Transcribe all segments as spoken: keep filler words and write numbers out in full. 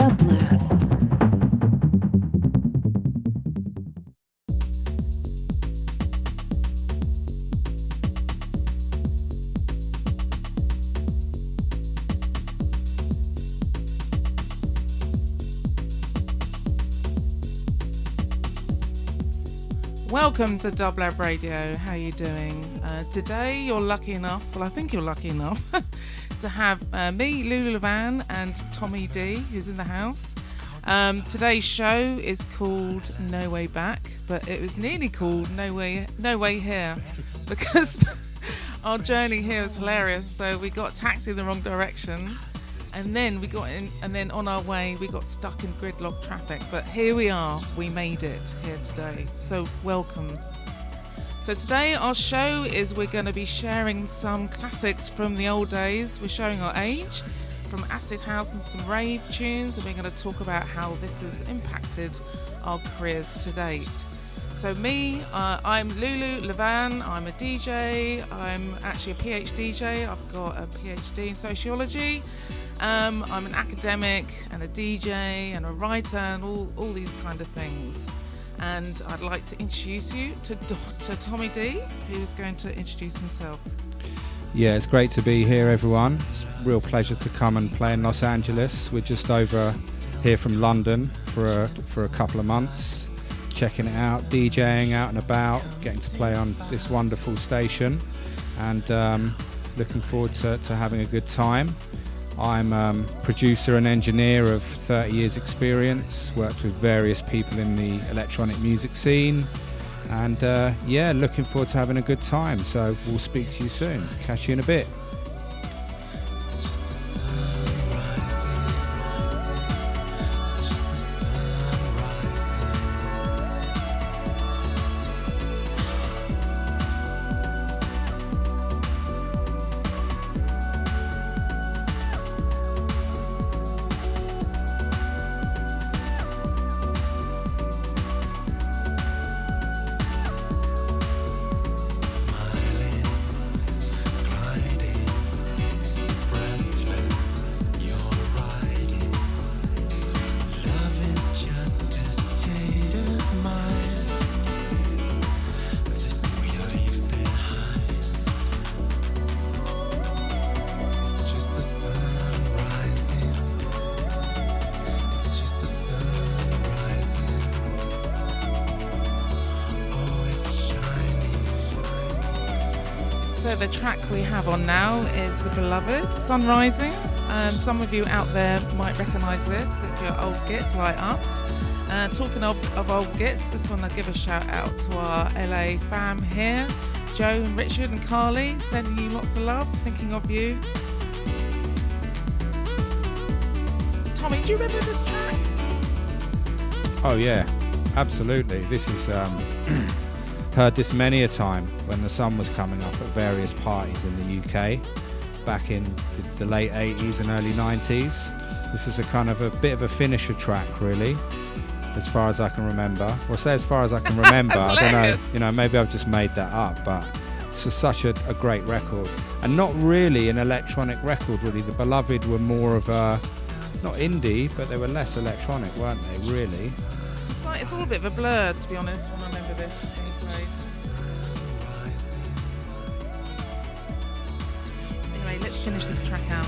Dublab. Welcome to Dublab Radio. How are you doing? Uh, today you're lucky enough, well I think you're lucky enough, to have uh, me, Lulu Levan, and Tommy D, who's in the house. Um, today's show is called No Way Back, but it was nearly called No Way No Way Here, because our journey here was hilarious. So we got taxi in the wrong direction, and then we got in, and then on our way we got stuck in gridlock traffic. But here we are, we made it here today. So welcome. So today our show is we're going to be sharing some classics from the old days. We're showing our age, from acid house and some rave tunes, and we're going to talk about how this has impacted our careers to date. So me, uh, I'm Lulu Levan, I'm a D J, I'm actually a PhD D J, I've got a PhD in sociology. Um, I'm an academic and a D J and a writer and all, all these kind of things. And I'd like to introduce you to, to Tommy D, who's going to introduce himself. Yeah, it's great to be here, everyone. It's a real pleasure to come and play in Los Angeles. We're just over here from London for a, for a couple of months, checking it out, DJing out and about, getting to play on this wonderful station, and um, looking forward to, to having a good time. I'm um, producer and engineer of thirty years experience, worked with various people in the electronic music scene, and uh, yeah, looking forward to having a good time. So we'll speak to you soon. Catch you in a bit. So the track we have on now is The Beloved, Sun Rising. Um, some of you out there might recognise this if you're old gits like us. Uh, talking of, of old gits, just want to give a shout out to our L A fam here. Joe and Richard and Carly, sending you lots of love, thinking of you. Tommy, do you remember this track? Oh yeah, absolutely. This is um, heard this many a time when the sun was coming up at various parties in the U K back in the, the late eighties and early nineties. This is a kind of a bit of a finisher track, really, as far as I can remember. Well, say as far as I can remember. I don't know, you know, maybe I've just made that up, but it's just such a, a great record, and not really an electronic record, really. The Beloved were more of a, not indie, but they were less electronic, weren't they, really? It's like, it's all a bit of a blur, to be honest, when I remember this. Anyway, let's finish this track out.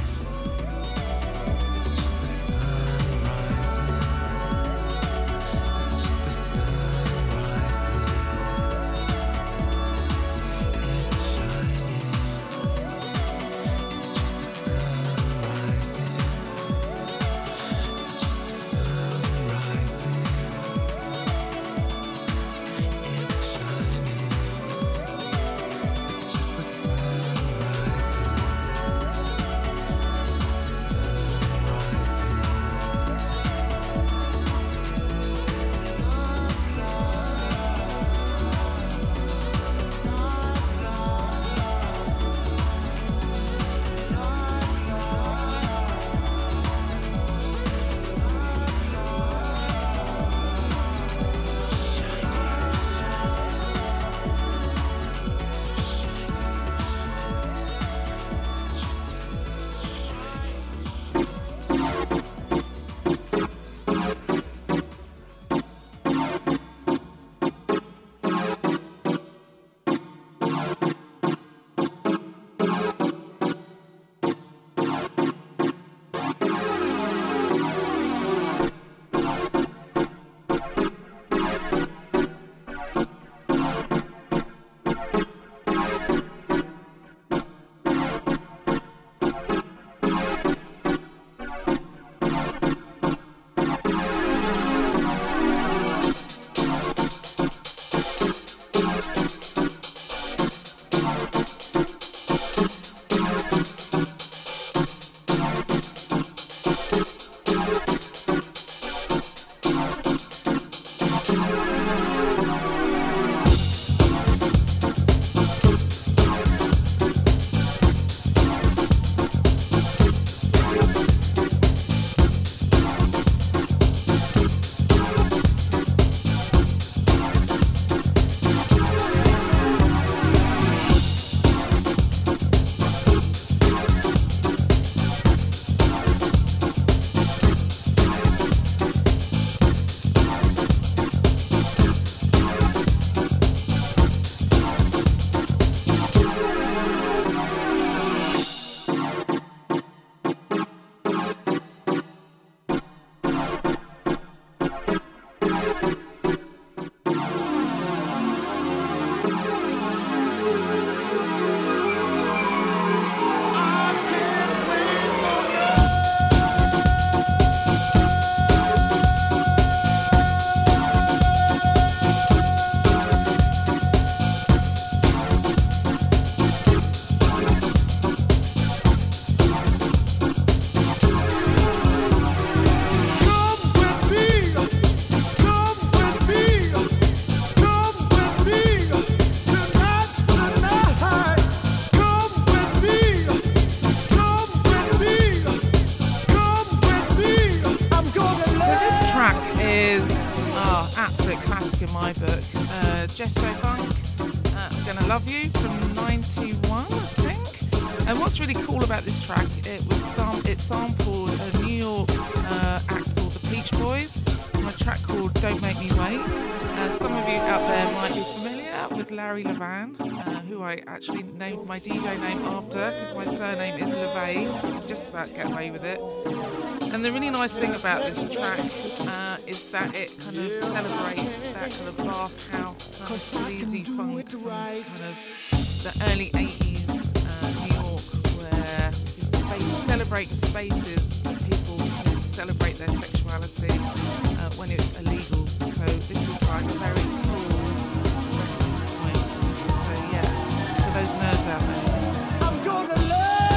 absolute classic in my book. Uh, Gesto Funk, uh, I'm Gonna Love You from ninety-one, I think. And what's really cool about this track, it was sam- it sampled a New York uh, act called the Peach Boys from a track called Don't Make Me Wait. Uh, some of you out there might be familiar with Larry Levan, uh, who I actually named my D J name after because my surname is Levan, so I can just about get away with it. And the really nice thing about this track uh, is that it kind of celebrates that kind of bath house, kind of sleazy funk, kind of the early eighties uh, New York, where space, celebrate spaces that people can celebrate their sexuality uh, when it's illegal. So this is like a very cool reference point. So yeah, for those nerds out there. I'm gonna love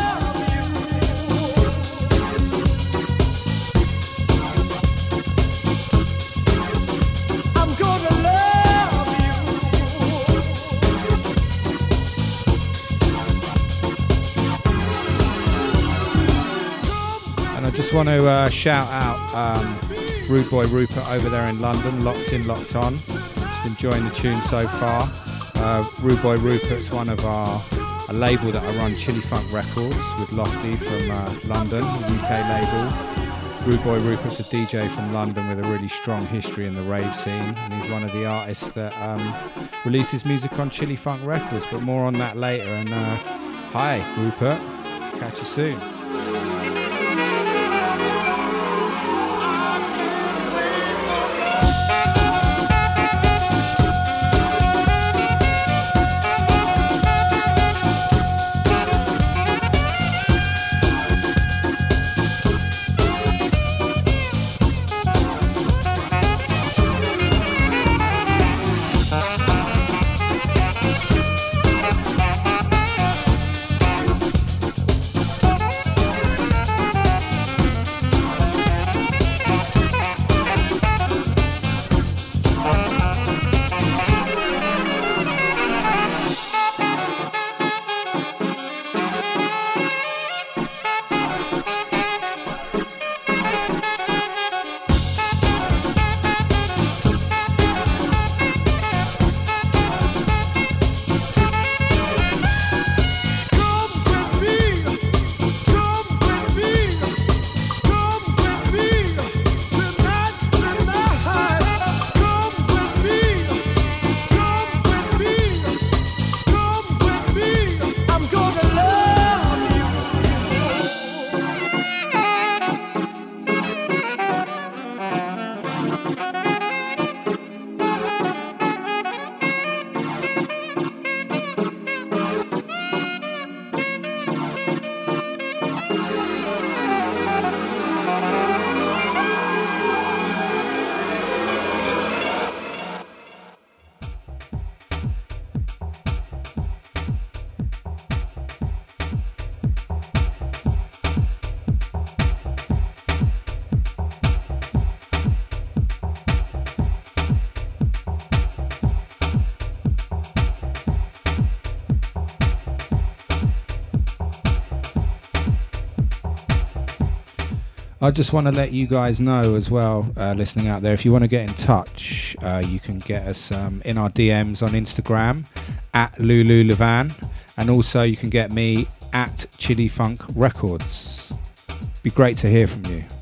I just want to uh, shout out um, Rude Boy Rupert over there in London, locked in, locked on. Just enjoying the tune so far. Uh, Rude Boy Rupert's one of our a label that I run, Chili Funk Records, with Lofty from uh, London, a U K label. Rude Boy Rupert's a D J from London with a really strong history in the rave scene, and he's one of the artists that um, releases music on Chili Funk Records. But more on that later. And uh, hi, Rupert. Catch you soon. I just want to let you guys know as well, uh, listening out there, if you want to get in touch, uh, you can get us um, in our D Ms on Instagram at Lulu Levan, and also you can get me at Chili Funk Records. Be great to hear from you.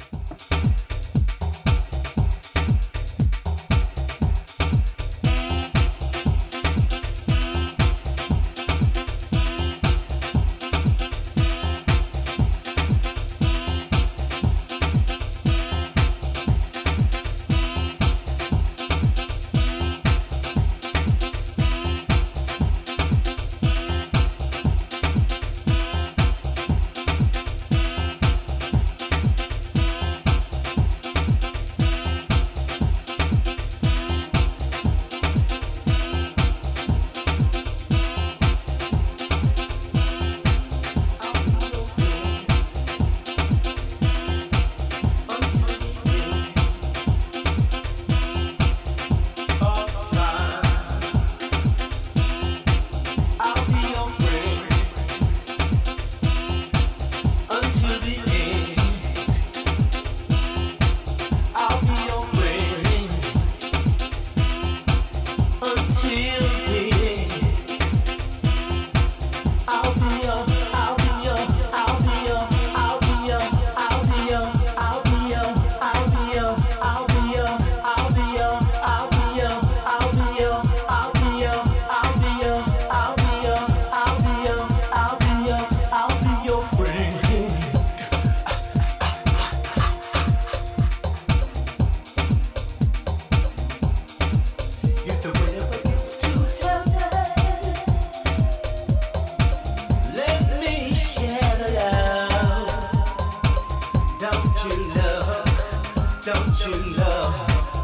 you love, don't you love?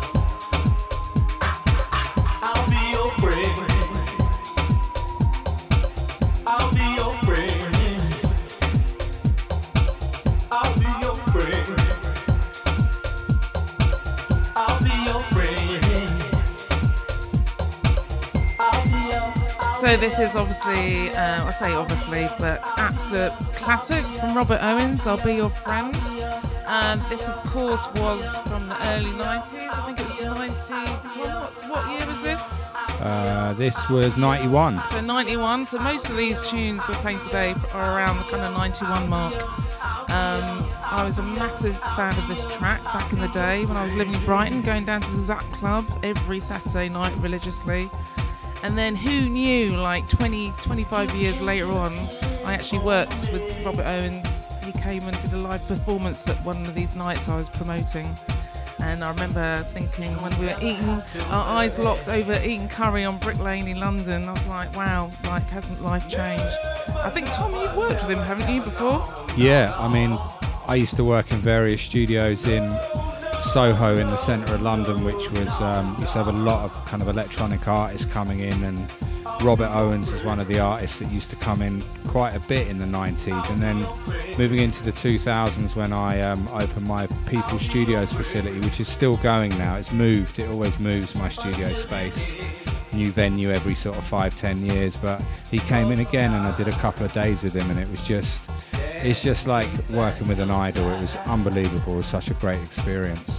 I'll be your friend. I'll be your friend. I'll be your friend. I'll be your friend. I'll be your. So this is obviously, uh, I say obviously, but absolute classic from Robert Owens, I'll Be Your Friend. Um, this of course was from the early nineties, I think it was ninety, Tom, what's, what year was this? Uh, this was ninety-one. So ninety-one, so most of these tunes we're playing today are around the kind of ninety-one mark. Um, I was a massive fan of this track back in the day when I was living in Brighton, going down to the Zap Club every Saturday night religiously. And then who knew, like twenty, twenty-five years later on, I actually worked with Robert Owens. He came and did a live performance at one of these nights I was promoting. And I remember thinking when we were eating, our eyes locked over eating curry on Brick Lane in London, I was like, wow, like, hasn't life changed? I think, Tom, you've worked with him, haven't you, before? Yeah, I mean, I used to work in various studios in Soho in the centre of London, which was um, used to have a lot of kind of electronic artists coming in, and Robert Owens was one of the artists that used to come in quite a bit in the nineties. And then moving into the two thousands, when I um, opened my People Studios facility, which is still going now, it's moved, it always moves, my studio space, new venue every sort of five, ten years, but he came in again and I did a couple of days with him, and it was just, it's just like working with an idol. It was unbelievable. It was such a great experience.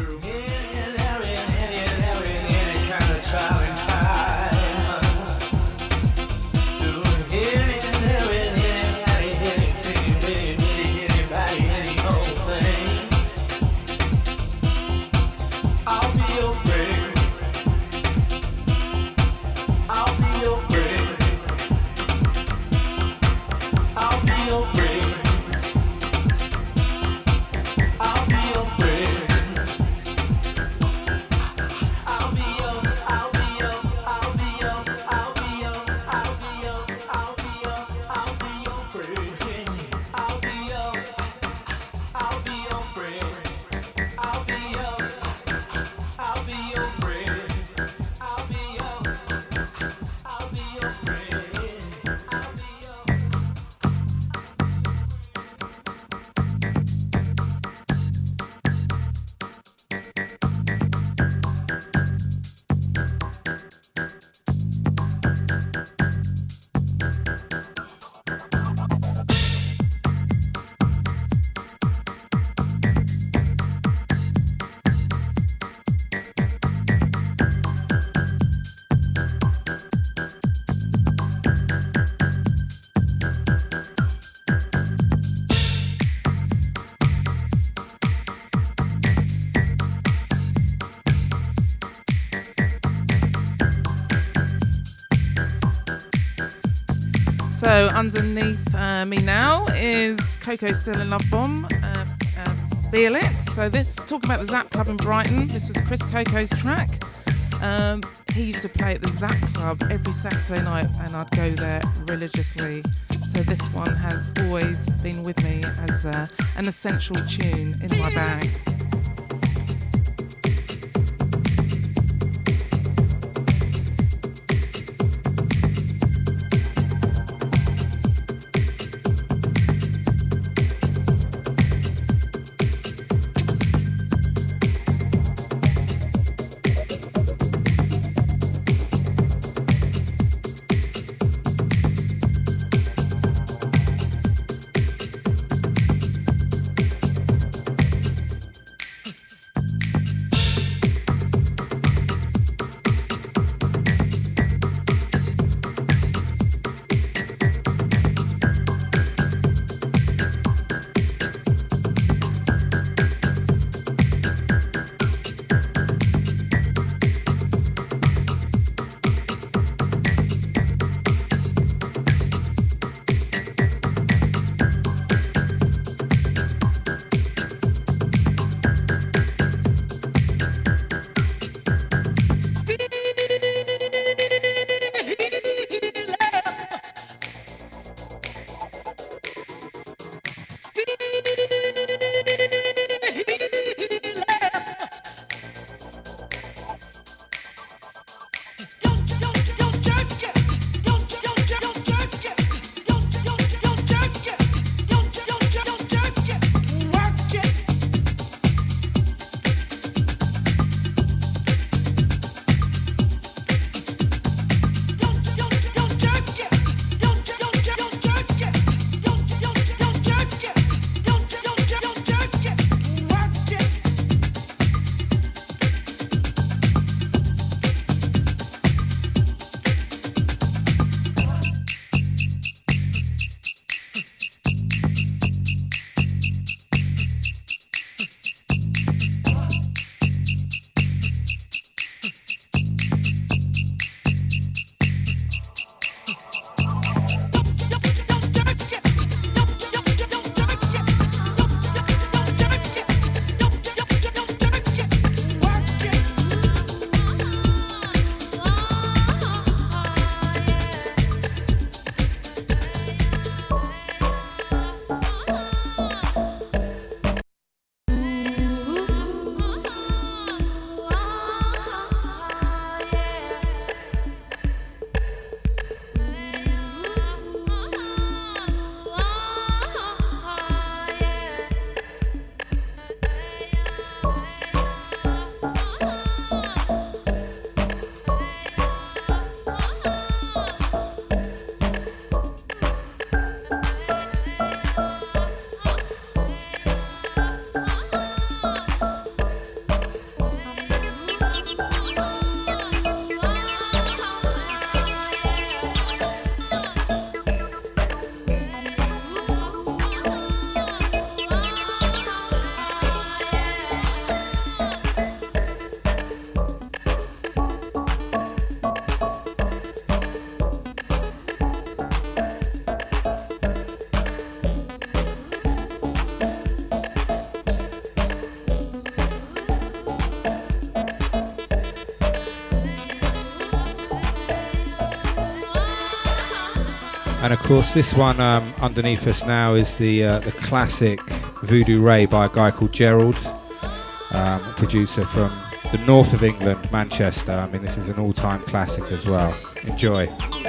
So underneath uh, me now is Coco Still in Love Bomb, uh, uh, Feel It. So this, talking about the Zap Club in Brighton, this was Chris Coco's track. Um, he used to play at the Zap Club every Saturday night and I'd go there religiously. So this one has always been with me as uh, an essential tune in my bag. And of course, this one um, underneath us now is the uh, the classic Voodoo Ray by a guy called Gerald, um, a producer from the north of England, Manchester. I mean, this is an all-time classic as well. Enjoy.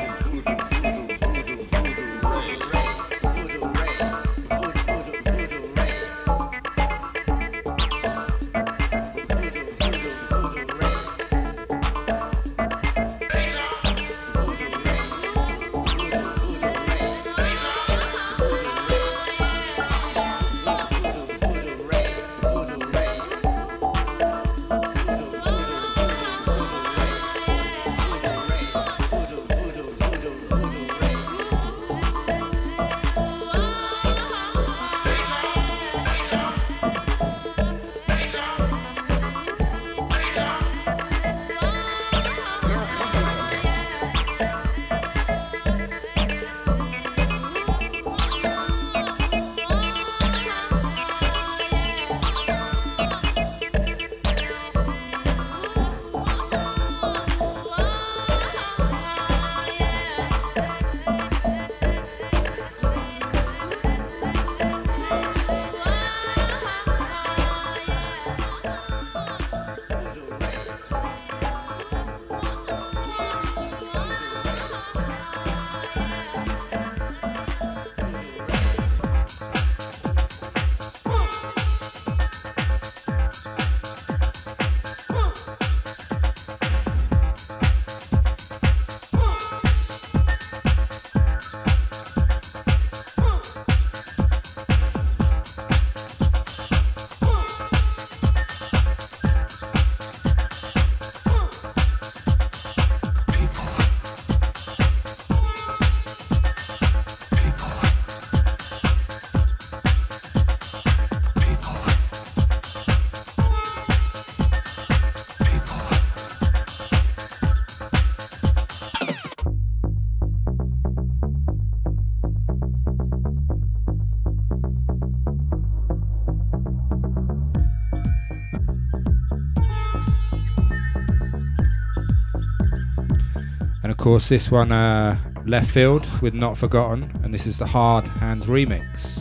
Of course, this one uh, left field with Not Forgotten, and this is the Hard Hands remix.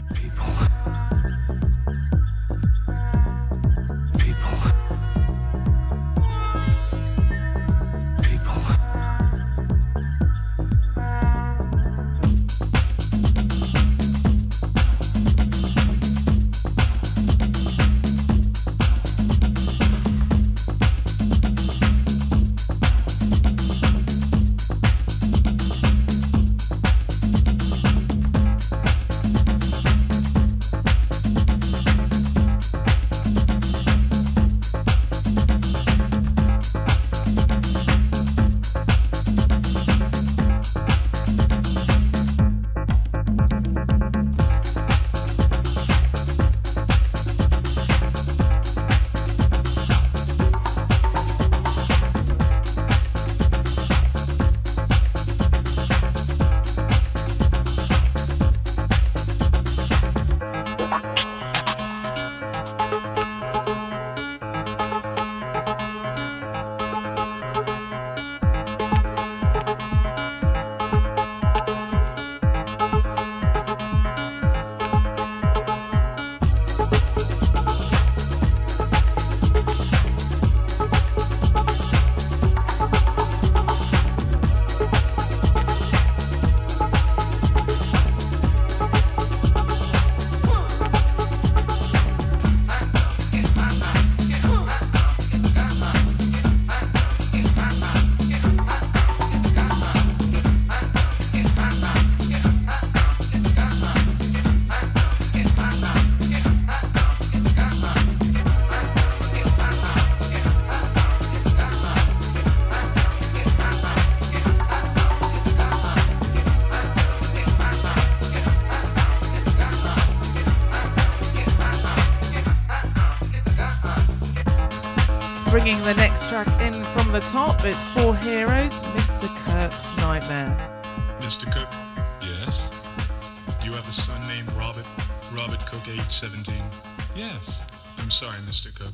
Bringing the next track in from the top, it's Four Heroes, Mister Kirk's Nightmare. Mister Cook? Yes? Do you have a son named Robert? Robert Cook, age seventeen? Yes. I'm sorry, Mister Cook.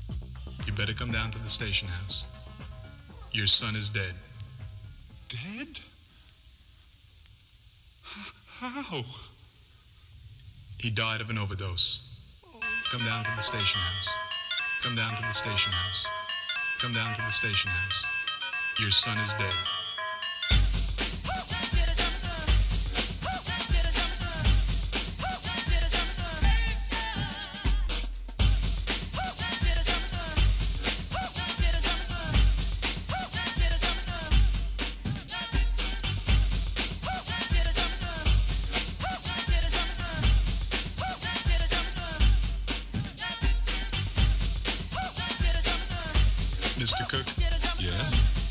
You better come down to the station house. Your son is dead. Dead? How? He died of an overdose. Come down to the station house. Come down to the station house. Come down to the station house. Your son is dead. Mister Cook? Yes?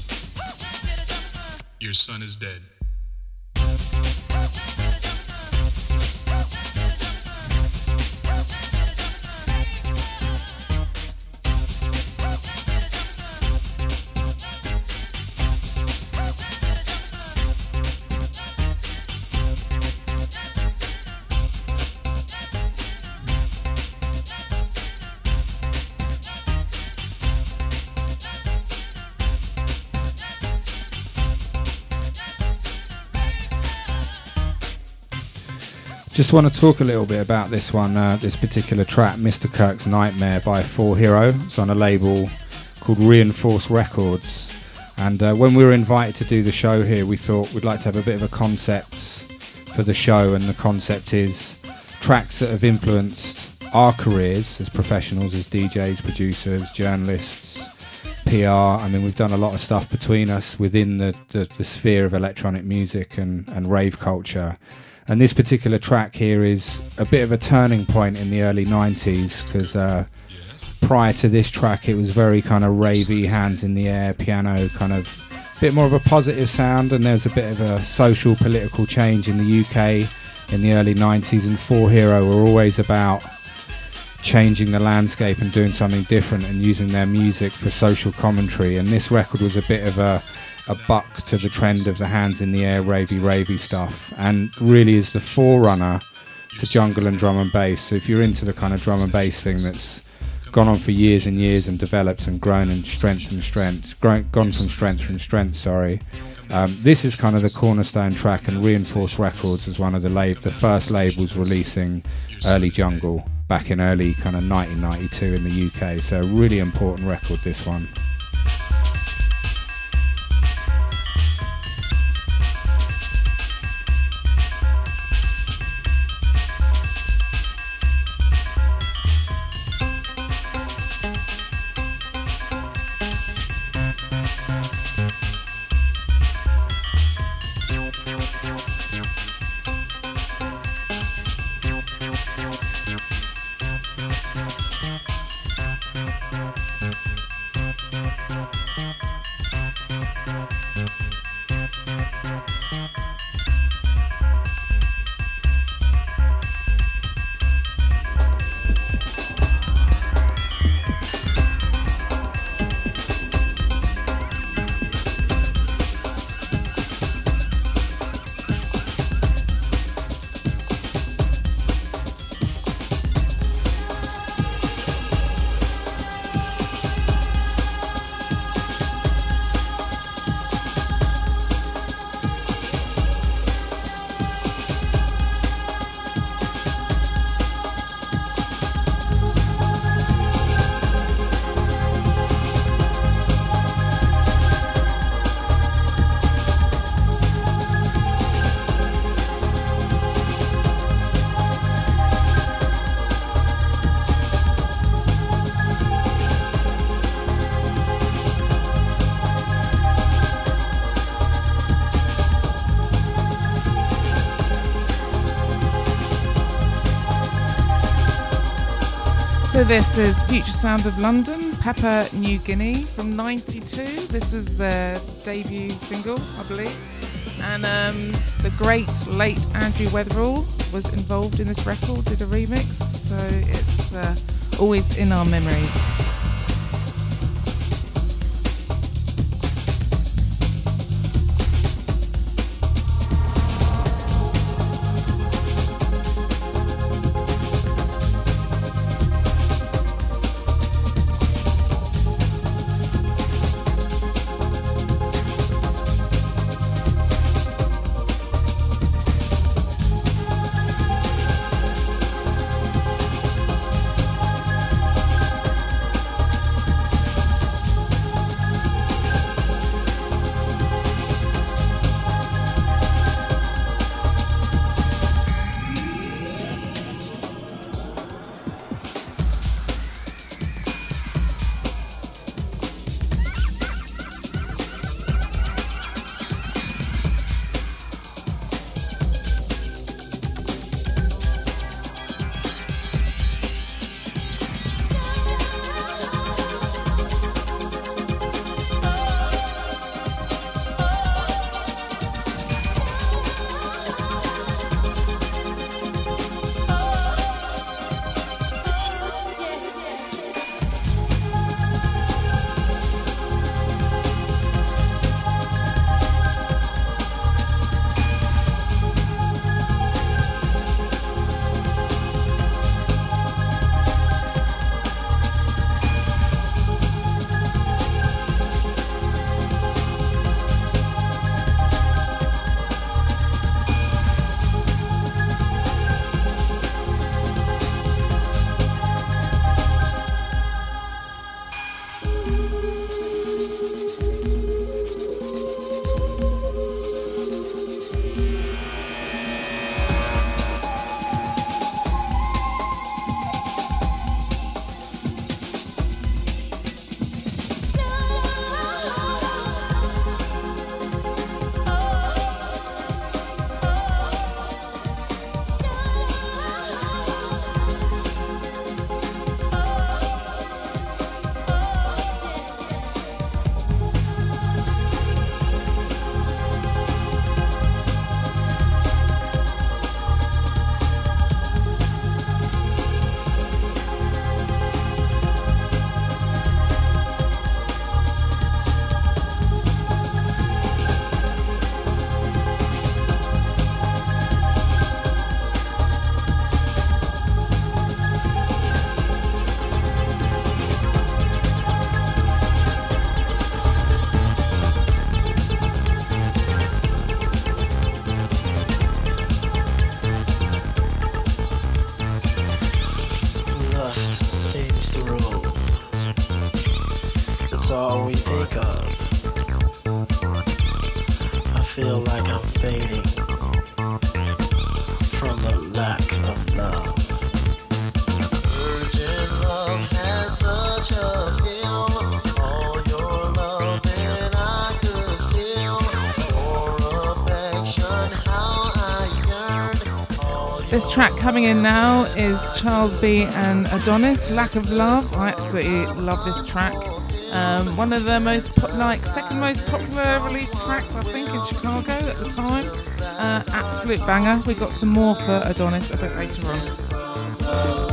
Your son is dead. Just want to talk a little bit about this one, uh, this particular track, Mister Kirk's Nightmare by Four Hero. It's on a label called Reinforce Records. And uh, when we were invited to do the show here, we thought we'd like to have a bit of a concept for the show. And the concept is tracks that have influenced our careers as professionals, as D Js, producers, journalists, P R. I mean, we've done a lot of stuff between us within the, the, the sphere of electronic music and, and rave culture. And this particular track here is a bit of a turning point in the early nineties, because uh, prior to this track it was very kind of ravey, hands in the air, piano, kind of a bit more of a positive sound, and there's a bit of a social, political change in the U K in the early nineties, and Four Hero were always about changing the landscape and doing something different and using their music for social commentary. And this record was a bit of a a buck to the trend of the hands in the air, ravey, ravey stuff, and really is the forerunner to jungle and drum and bass. So if you're into the kind of drum and bass thing that's gone on for years and years and developed and grown in strength and strength, grown, gone from strength from strength, sorry, um, this is kind of the cornerstone track, and Reinforce Records was one of the lab- the first labels releasing early jungle back in early kind of nineteen ninety-two in the U K. So a really important record, this one. So this is Future Sound of London, Papua New Guinea from ninety-two. This was their debut single, I believe. And um, the great late Andrew Weatherall was involved in this record, did a remix. So it's uh, always in our memories. all we think of. I feel like I'm fading from the lack of love. Virgin love has such a feel. All your love and I could steal. For affection, how I yearn. This track coming in now is Charles B and Adonis, Lack of Love. I absolutely love this track. Um, one of the most, po- like, second most popular released tracks, I think, in Chicago at the time. Uh, absolute banger. We got some more for Adonis a bit later on.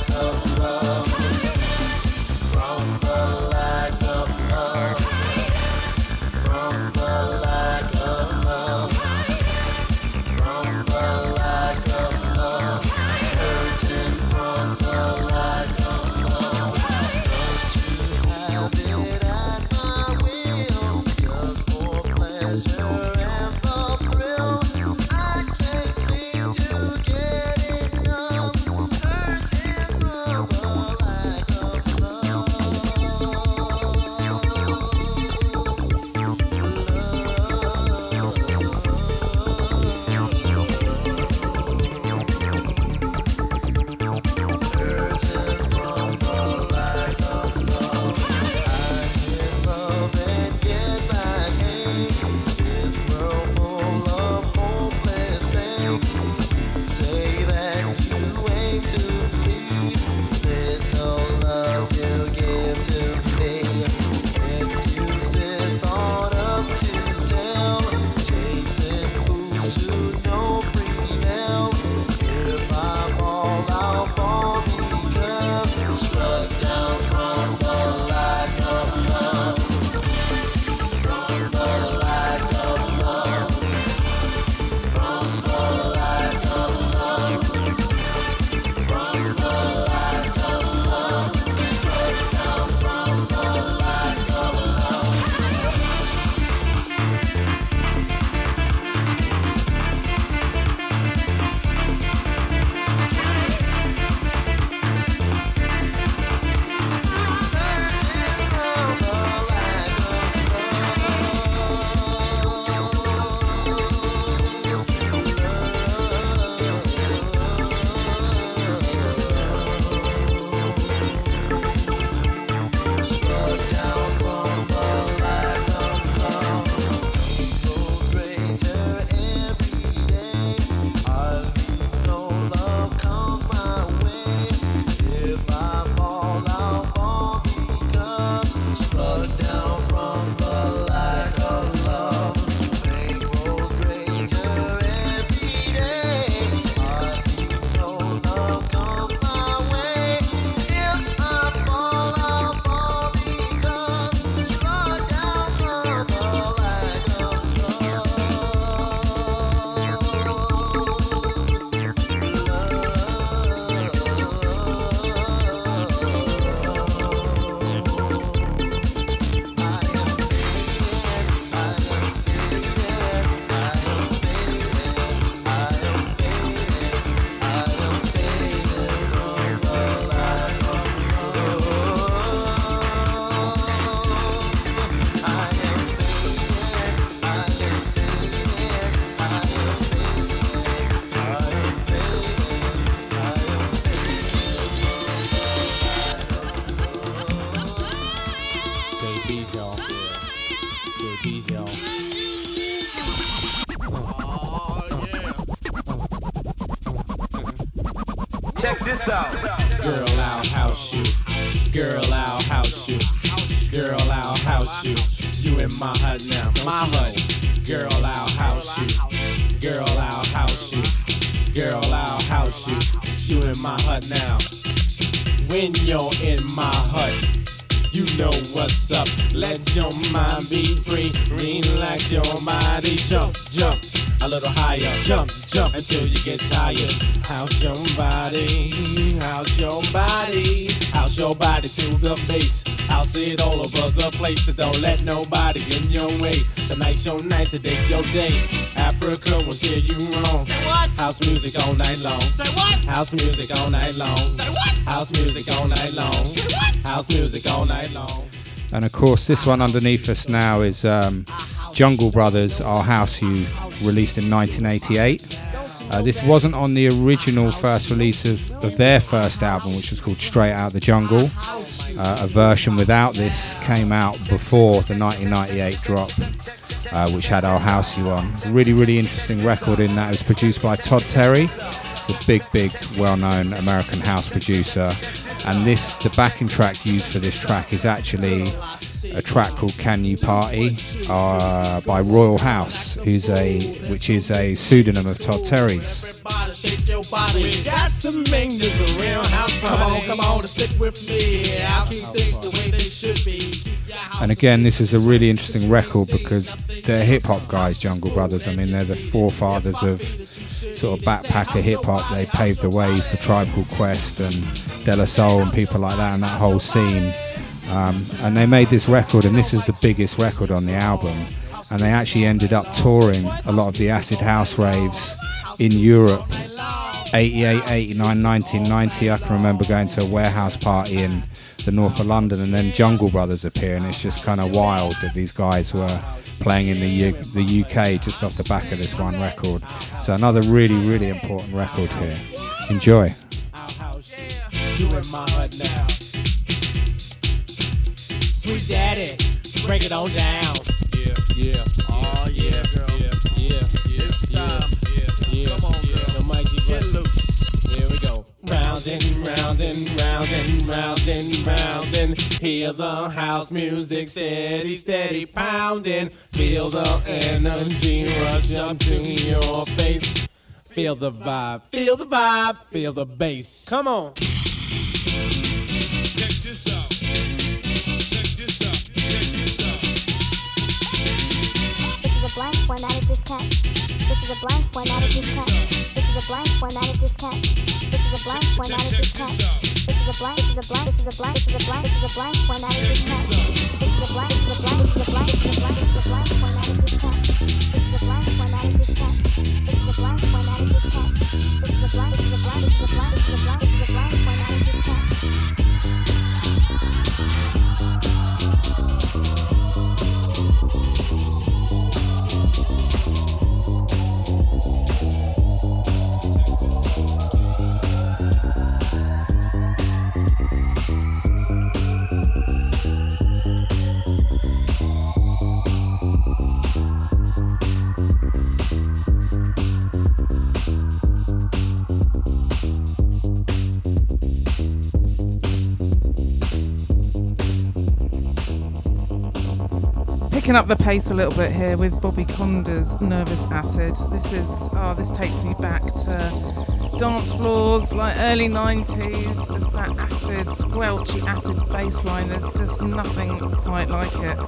Check this out. Girl, I'll house you. Girl, I'll house you. Girl, I'll house you. You in my hut now, my hut. Girl, I'll house you. Girl, I'll house you. Girl, I'll house you. You in my hut now. When you're in my hut, you know what's up. Let your mind be free. Relax your body. Jump, jump. A little higher, jump, jump until you get tired. House your body, house your body, house your body to the base. I'll see it all over the place, so don't let nobody get in your way. Tonight's your night, today's your day. Africa will steer you wrong. Say what? House music all night long. Say what? House music all night long. Say what? House music all night long. Say what? House music all night long. And of course, this one underneath us now is um, Jungle Brothers, Our House You, released in nineteen eighty-eight. Uh, this wasn't on the original first release of, of their first album, which was called Straight Out the Jungle. Uh, a version without this came out before the nineteen ninety-eight drop, uh, which had Our House You on. A really, really interesting record in that it was produced by Todd Terry. It's a big, big, well-known American house producer. And this, the backing track used for this track is actually a track called Can You Party uh, by Royal House, who's a which is a pseudonym of Todd Terry's. And again, this is a really interesting record because they're hip-hop guys, Jungle Brothers. I mean, they're the forefathers of sort of backpacker hip-hop. They paved the way for Tribe Called Quest and De La Soul and people like that and that whole scene. Um, and they made this record, and this is the biggest record on the album. And they actually ended up touring a lot of the acid house raves in Europe. eighty-eight, eighty-nine, nineteen ninety, I can remember going to a warehouse party in the north of London, and then Jungle Brothers appear, and it's just kind of wild that these guys were playing in the U- the U K just off the back of this one record. So another really, really important record here. Enjoy. You in my hood now. Sweet daddy, break it on down. Yeah, yeah, oh yeah, girl, yeah, yeah, yeah. It's time. Yeah, yeah, come on, girl. The mic, get loose. Here we go. Round and round and round and round and round and hear the house music steady, steady pounding. Feel the energy rush up to your face. Feel the vibe, feel the vibe, feel the bass. Come on. Check this out. Check this out. Check this out. This is a blank formatted diskette. This is a blank formatted diskette. This is a blank formatted diskette. This is a blank formatted diskette. This is a blank. This is a blank. This is a blank. This is a blank. This is a blank formatted diskette. This is a blank. This is a blank. This is a blank. This is a blank. This is a blank formatted diskette. This is a blank formatted diskette. This is a blank formatted diskette. This is a blank. This is a blank. This is a blank. This is a blank. This is a blank formatted diskette. Picking up the pace a little bit here with Bobby Conder's Nervous Acid. This is, oh, this takes me back to dance floors, like early nineties, just that acid, squelchy acid bass line. There's just nothing quite like it.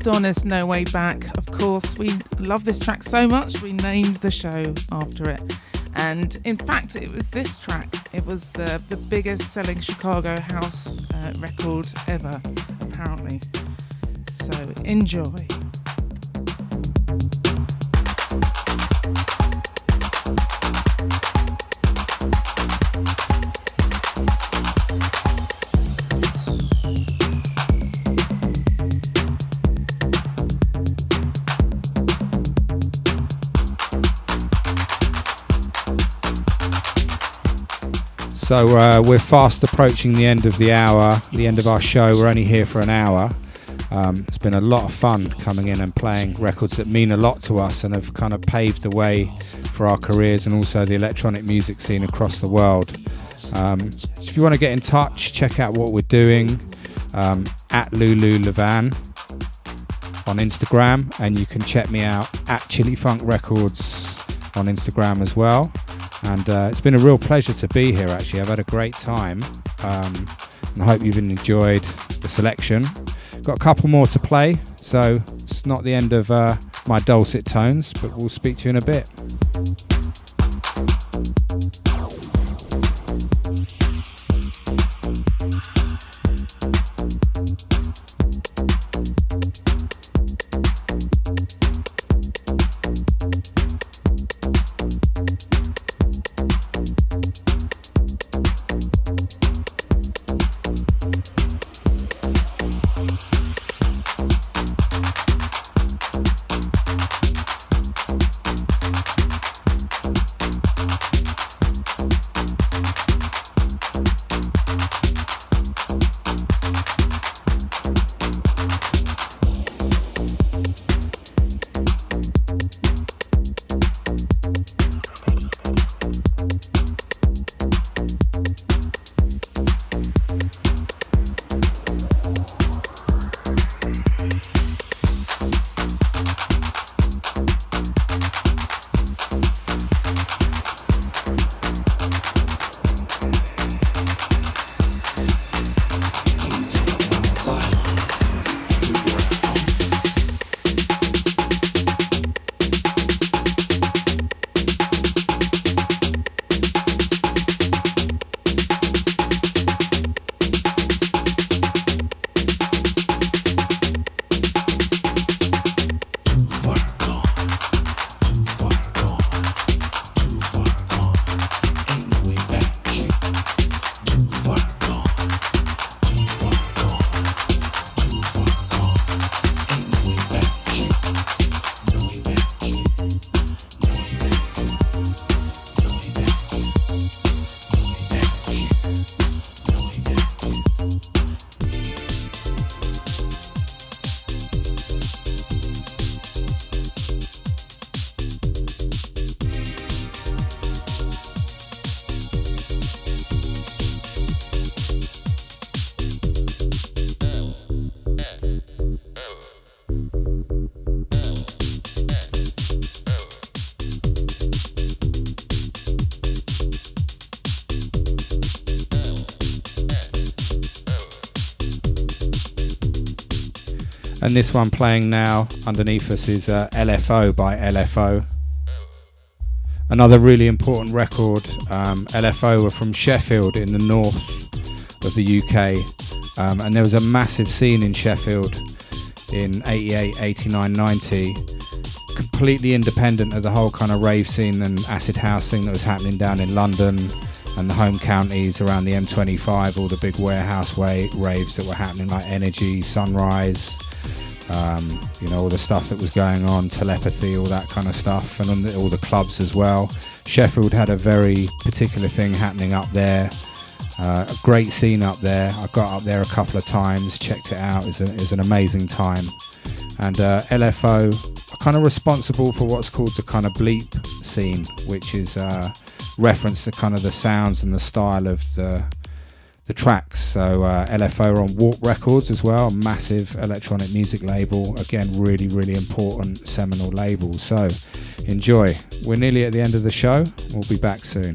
Adonis, No Way Back. Of course, we love this track so much, we named the show after it. And in fact, it was this track. It was the, the biggest selling Chicago house uh, record ever, apparently. So enjoy. So uh, we're fast approaching the end of the hour, the end of our show. We're only here for an hour. Um, it's been a lot of fun coming in and playing records that mean a lot to us and have kind of paved the way for our careers and also the electronic music scene across the world. Um, if you want to get in touch, check out what we're doing um, at Lulu Levan on Instagram, and you can check me out at Chili Funk Records on Instagram as well. And uh, it's been a real pleasure to be here, actually. I've had a great time, um, and I hope you've enjoyed the selection. Got a couple more to play, so it's not the end of uh, my dulcet tones, but we'll speak to you in a bit. And this one playing now underneath us is uh, L F O by L F O. Another really important record. um, L F O were from Sheffield in the north of the U K, um, and there was a massive scene in Sheffield in eighty-eight, eighty-nine, ninety, completely independent of the whole kind of rave scene and acid house thing that was happening down in London and the home counties around the M twenty-five, all the big warehouse wa- raves that were happening, like Energy, Sunrise, um, you know, all the stuff that was going on, Telepathy, all that kind of stuff, and on the, all the clubs as well. Sheffield had a very particular thing happening up there, uh, a great scene up there. I got up there a couple of times, checked it out. It was, a, it was an amazing time. And uh, L F O are kind of responsible for what's called the kind of bleep scene, which is uh, reference to kind of the sounds and the style of the the tracks. So uh, L F O are on Warp Records as well, a massive electronic music label. Again, really, really important seminal label. So enjoy. We're nearly at the end of the show. We'll be back soon.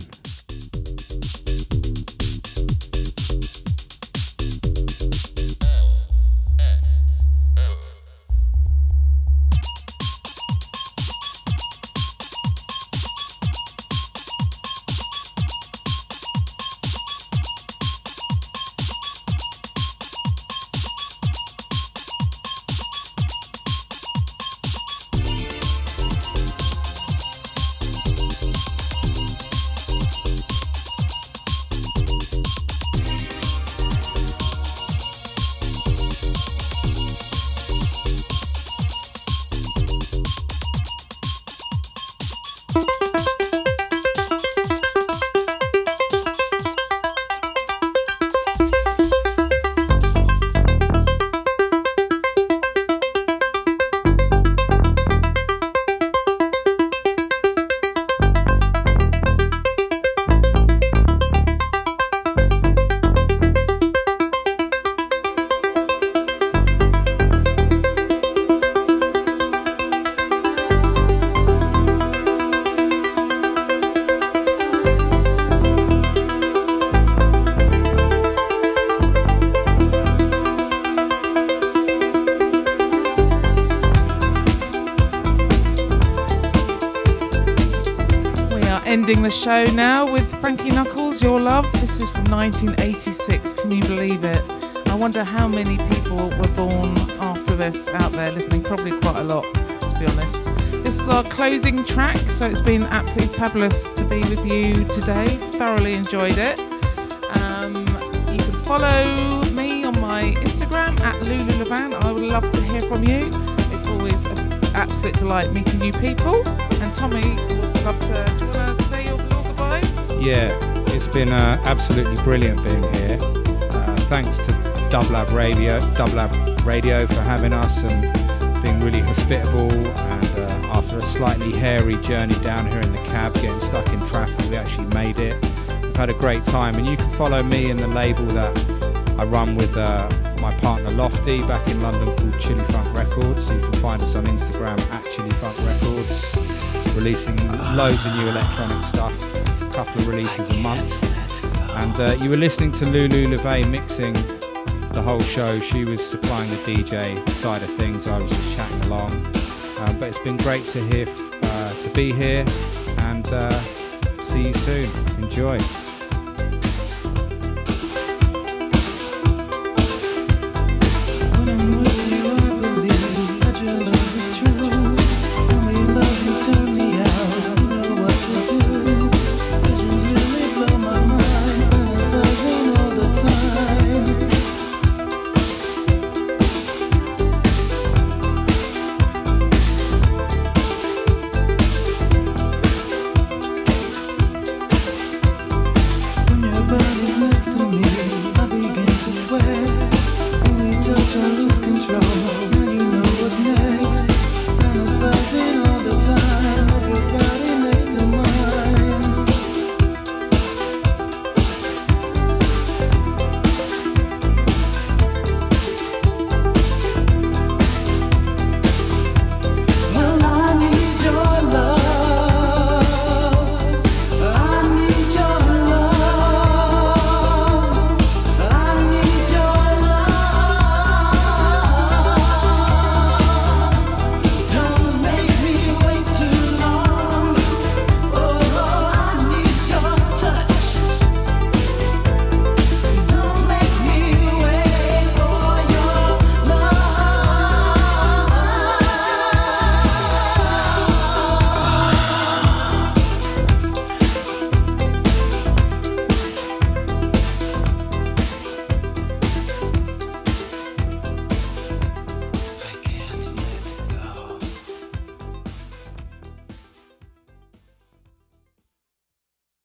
ending the show now with Frankie Knuckles, Your Love. This is from nineteen eighty-six, can you believe it? I wonder how many people were born after this out there listening, probably quite a lot, to be honest. This is our closing track, so it's been absolutely fabulous to be with you today. Thoroughly enjoyed it. Um, you can follow me on my Instagram at Lulu Levan. I would love to hear from you. It's always an absolute delight meeting new people. And Tommy would love to. Do you want to say your your goodbyes? Yeah, it's been uh, absolutely brilliant being here. Uh, thanks to Dub Lab Radio, Dub Lab Radio for having us and being really hospitable. And uh, after a slightly hairy journey down here in the cab, getting stuck in traffic, we actually made it. We've had a great time, and you can follow me in the label that I run with uh, my partner Lofty back in London called Chili Funk Records. So you can find us on Instagram at Chili Funk Records, releasing loads of new electronic stuff, a couple of releases a month. And uh, you were listening to Lulu LeVay mixing the whole show. She was supplying the D J side of things. I was just chatting along. Um, but it's been great to hear, uh, to be here, and uh, see you soon. Enjoy.